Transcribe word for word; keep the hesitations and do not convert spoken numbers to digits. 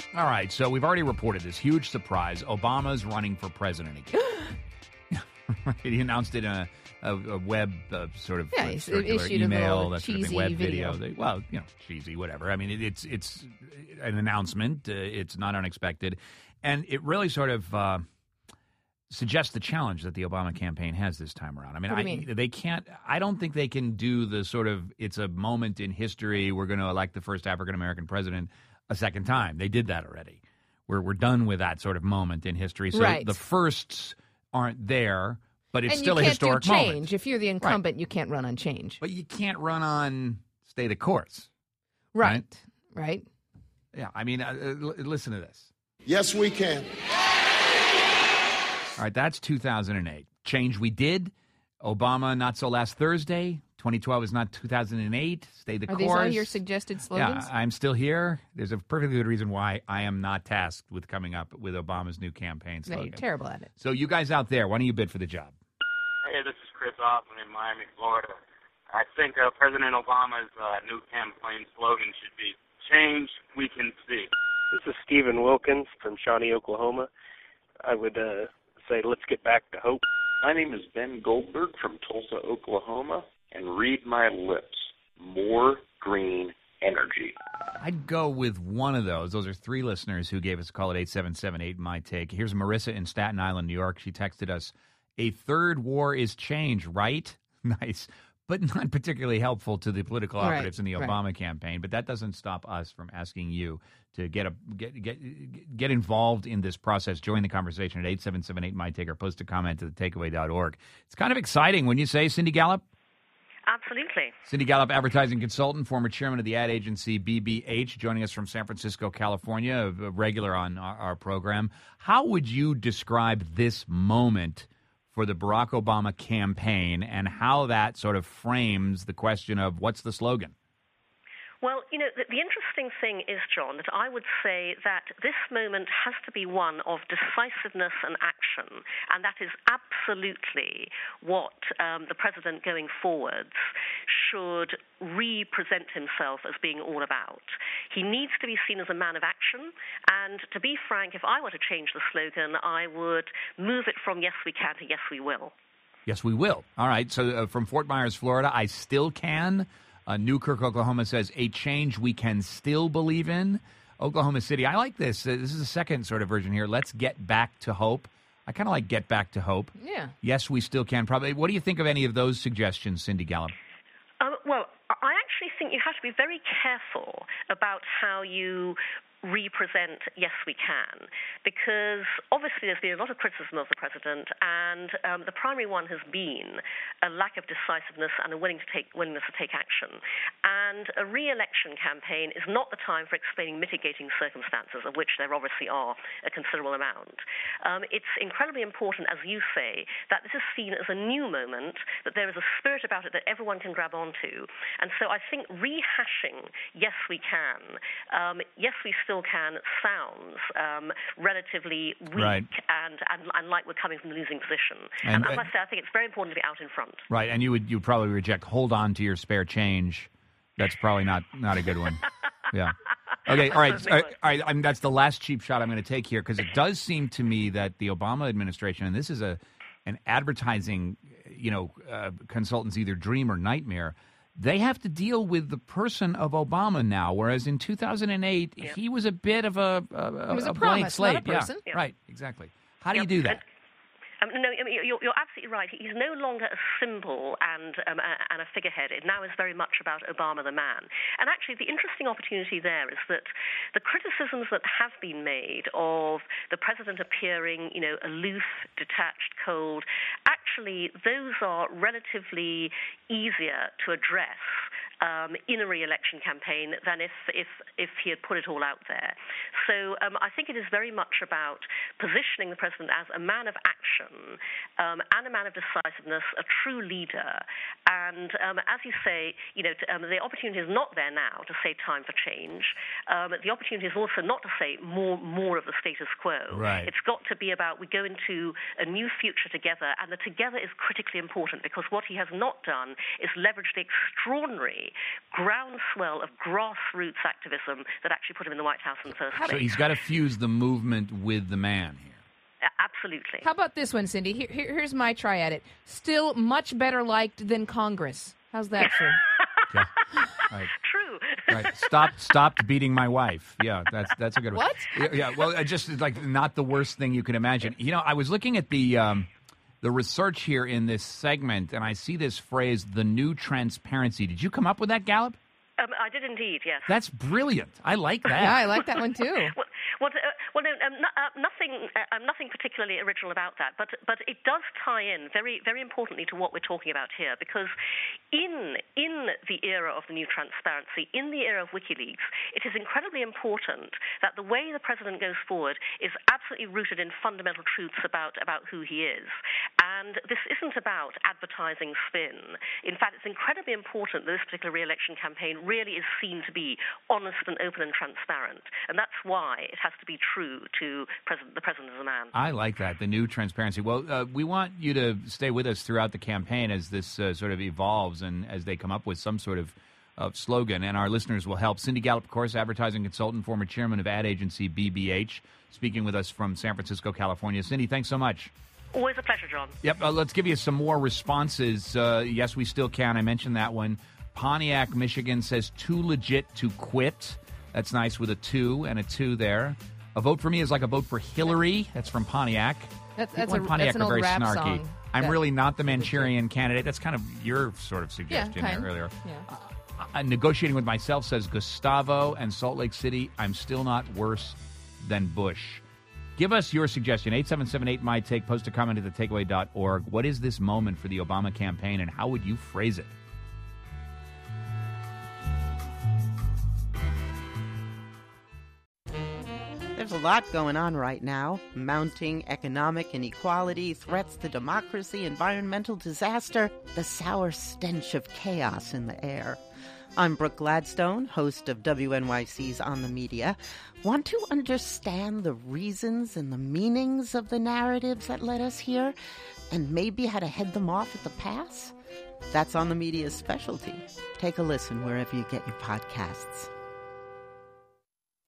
All right, so we've already reported this huge surprise. Obama's running for president again. He announced it in a, a, a web uh, sort of yeah, uh, he circular issued email, a that sort of cheesy web video. video. They, well, you know, cheesy, whatever. I mean, it, it's it's an announcement. Uh, it's not unexpected, and it really sort of uh, suggests the challenge that the Obama campaign has this time around. I mean, What do I, you mean? they can't. I don't think they can do the sort of it's a moment in history. We're going to elect the first African American president a second time. They did that already. We're we're done with that sort of moment in history. So right. the firsts aren't there. But it's and still you a can't historic do change. moment. If you're the incumbent, right. you can't run on change. But you can't run on stay the course. Right, right. right. Yeah, I mean, uh, l- listen to this. Yes, we can. All right, that's two thousand eight. Change we did. Obama, not so last Thursday. twenty twelve is not two thousand eight. Stay the Are course. Are these all your suggested slogans? Yeah, I'm still here. There's a perfectly good reason why I am not tasked with coming up with Obama's new campaign slogan. No, you're terrible at it. So you guys out there, why don't you bid for the job? Hey, this is Chris Hoffman in Miami, Florida. I think uh, President Obama's uh, new campaign slogan should be, change we can see. This is Stephen Wilkins from Shawnee, Oklahoma. I would uh, say let's get back to hope. My name is Ben Goldberg from Tulsa, Oklahoma, and read my lips, more green energy. I'd go with one of those. Those are three listeners who gave us a call at eight seven seven eight, my take. Here's Marissa in Staten Island, New York. She texted us, a third war is change, right? Nice. But not particularly helpful to the political operatives right, in the right. Obama campaign. But that doesn't stop us from asking you to get a get get get involved in this process. Join the conversation at eight seven seven eight, my take, or post a comment to the takeaway dot org. It's kind of exciting, wouldn't you say, Cindy Gallup? Absolutely. Cindy Gallup, advertising consultant, former chairman of the ad agency B B H, joining us from San Francisco, California, a regular on our, our program. How would you describe this moment for the Barack Obama campaign and how that sort of frames the question of what's the slogan? Well, you know, the, the interesting thing is, John, that I would say that this moment has to be one of decisiveness and action, and that is absolutely what um, the president going forwards should re-present himself as being all about. He needs to be seen as a man of action, and to be frank, if I were to change the slogan, I would move it from yes we can to yes we will. Yes, we will. All right, so uh, from Fort Myers, Florida, I still can. Uh, Newkirk, Oklahoma says, a change we can still believe in. Oklahoma City, I like this. Uh, this is the second sort of version here. Let's get back to hope. I kind of like get back to hope. Yeah. Yes, we still can. Probably. What do you think of any of those suggestions, Cindy Gallup? Um, well, I actually think you have to be very careful about how you represent yes we can, because obviously there's been a lot of criticism of the president, and um, the primary one has been a lack of decisiveness and a willing to take, willingness to take action. And a re-election campaign is not the time for explaining mitigating circumstances, of which there obviously are a considerable amount. Um, it's incredibly important, as you say, that this is seen as a new moment, that there is a spirit about it that everyone can grab onto. And so I think rehashing yes we can, um, yes we still still can sounds um, relatively weak right. and, and, and like we're coming from the losing position. And, and as I say, I think it's very important to be out in front. Right, and you would you probably reject hold on to your spare change. That's probably not, not a good one. Yeah. Okay, all right. All right, all right I mean, that's the last cheap shot I'm going to take here, because it does seem to me that the Obama administration, and this is a an advertising, you know, uh, consultant's either dream or nightmare, they have to deal with the person of Obama now, whereas in two thousand eight, yep. he was a bit of a, a, it was a, a a promise, blank slate. not a person. Yeah, yep. right, exactly. How do yep. you do that? Um, no, I mean, you're, you're absolutely right. He's no longer a symbol and um, a, and a figurehead. It now is very much about Obama the man. And actually, the interesting opportunity there is that the criticisms that have been made of the president appearing, you know, aloof, detached, cold, actually, those are relatively easier to address Um, in a re-election campaign than if, if if he had put it all out there. So um, I think it is very much about positioning the president as a man of action um, and a man of decisiveness, a true leader. And um, as you say, you know, to, um, the opportunity is not there now to say time for change. Um, the opportunity is also not to say more more of the status quo. Right. It's got to be about we go into a new future together, and the together is critically important, because what he has not done is leverage the extraordinary groundswell of grassroots activism that actually put him in the White House in the first place. So he's got to fuse the movement with the man here. Absolutely. How about this one, Cindy? Here, here, here's my try at it. Still much better liked than Congress. How's that for? Yeah. Right. True. Right. Stop. Stopped beating my wife. Yeah, that's that's a good one. What? Yeah. yeah well, it just like not the worst thing you can imagine. You know, I was looking at the um, the research here in this segment, and I see this phrase, "the new transparency." Did you come up with that, Gallup? Um, I did indeed, yes. That's brilliant. I like that. Yeah, I like that one too. well, well, uh, well no, um, no, uh, nothing, uh, um, nothing particularly original about that, but but it does tie in very, very importantly to what we're talking about here, because in in the era of the new transparency, in the era of WikiLeaks, it is incredibly important that the way the president goes forward is absolutely rooted in fundamental truths about about who he is, and this isn't about advertising spin. In fact, it's incredibly important that this particular re-election campaign really is seen to be honest and open and transparent. And that's why it has to be true to president, the president as a man. I like that, the new transparency. Well, uh, we want you to stay with us throughout the campaign as this uh, sort of evolves and as they come up with some sort of, of slogan. And our listeners will help. Cindy Gallup, of course, advertising consultant, former chairman of ad agency B B H, speaking with us from San Francisco, California. Cindy, thanks so much. Always a pleasure, John. Yep, uh, let's give you some more responses. Uh, yes, we still can. I mentioned that one. Pontiac, Michigan says, too legit to quit. That's nice with a two and a two there. A vote for me is like a vote for Hillary. That's from Pontiac. That's, that's, People a, in Pontiac that's an are old very rap snarky. song. I'm that, really not the Manchurian candidate. That's kind of your sort of suggestion yeah, kind. there earlier. Yeah. Uh, uh, negotiating with myself says Gustavo and Salt Lake City. I'm still not worse than Bush. Give us your suggestion. eight seven seven eight, M Y Take. Post a comment at the takeaway dot org. What is this moment for the Obama campaign, and how would you phrase it? There's a lot going on right now. Mounting economic inequality, threats to democracy, environmental disaster, the sour stench of chaos in the air. I'm Brooke Gladstone, host of W N Y C's On the Media. Want to understand the reasons and the meanings of the narratives that led us here, and maybe how to head them off at the pass? That's On the Media's specialty. Take a listen wherever you get your podcasts.